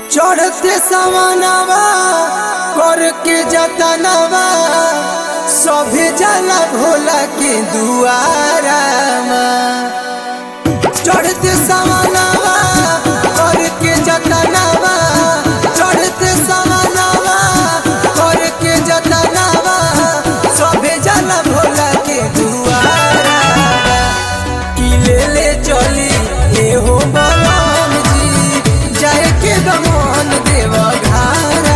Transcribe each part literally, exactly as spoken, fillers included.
चढ़ते सवनवा करके जतनवा सभे जाला भोला के दुआरा चढ़ते सवनवा करके जतनवा चढ़ते सवनवा करके जतनवा सभे जाला भोला के दुआरा की ले ले चली ए हो बलम जी जाए के दमन देव घारा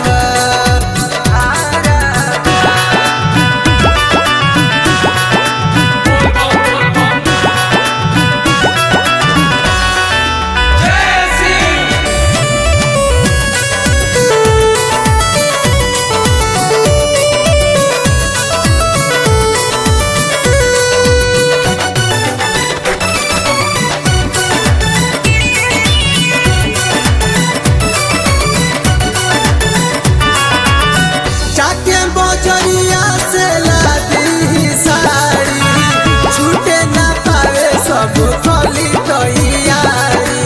बजरिया से लादी साड़ी छूटे ना पावे सब खली तैयारी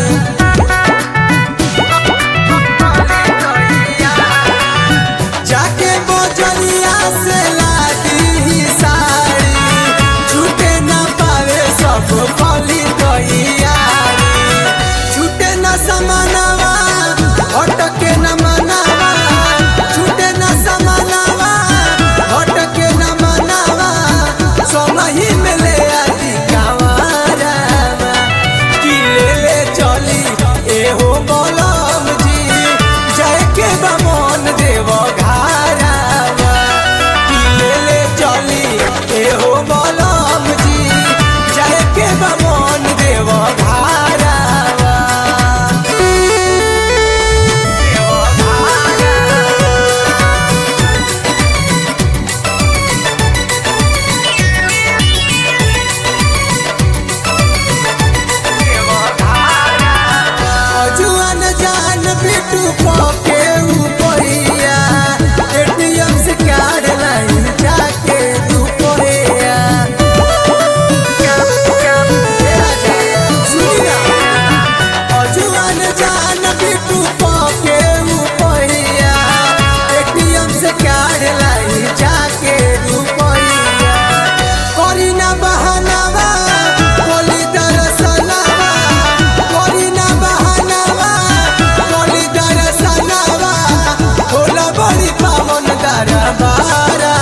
जाके बजरिया से लादी साड़ी छूटे ना पावे सब खली तैयारी छूटे ना समानवा अटके न मनावा छूटे न समानवा अटके न मनावा सोनही में ले आती कांवारा की ले ले चली ए हो बलम जी जाए के बमन देव घारा की ले ले चली ए हो बलम जी जाए के बमन देव घारा जान बिटू के ऊपरिया एटीएम से कार्ड लाइन जाके दुपरिया अजुआन जान बिटू के ऊपरिया एटीएम से कार्ड लाइन जाके दुपरिया करी ना बहानावा बोली दरसनावा करी ना बहानावा पावन दरबारा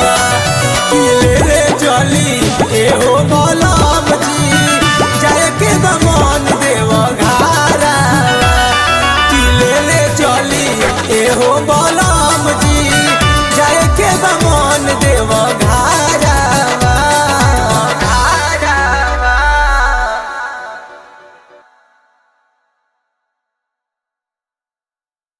चली ए हो बलम जी जाए के बमन देव घारा की ले ले चली ए हो बलम।